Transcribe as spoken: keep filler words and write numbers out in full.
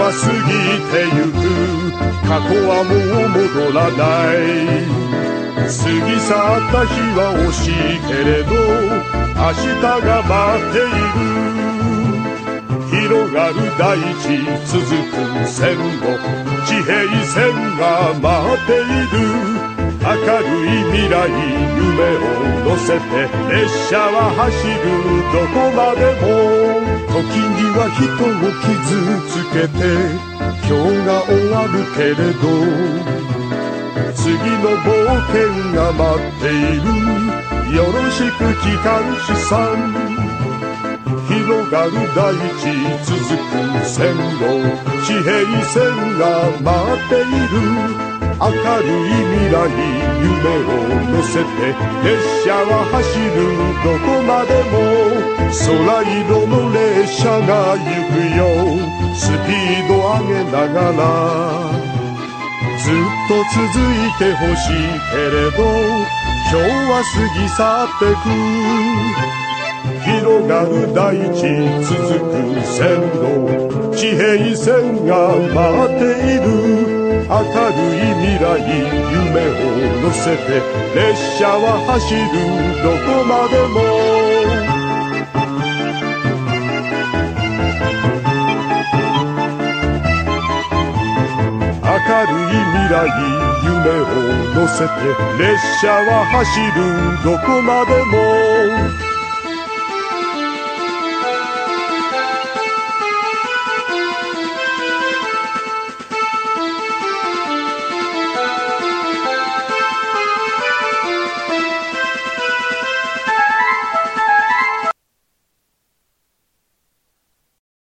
は過ぎてゆく。過去はもう戻らない。過ぎ去った日は惜しいけれど明日が待っている。広がる大地続く線路、地平線が待っている。明るい未来夢を乗せて列車は走るどこまでも。時には人を傷つけて今日が終わるけれど次の冒険が待っている。よろしく機関士さん。広がる大地続く線路、地平線が待っている。明るい未来夢を乗せて列車は走るどこまでも。空色の列車が行くよスピード上げながら。ずっと続いてほしいけれど今日は過ぎ去ってく。広がる大地続く線路、地平線が待っている。明るい未来夢を乗せて列車は走るどこまでも。明るい未来夢を乗せて列車は走るどこまでも。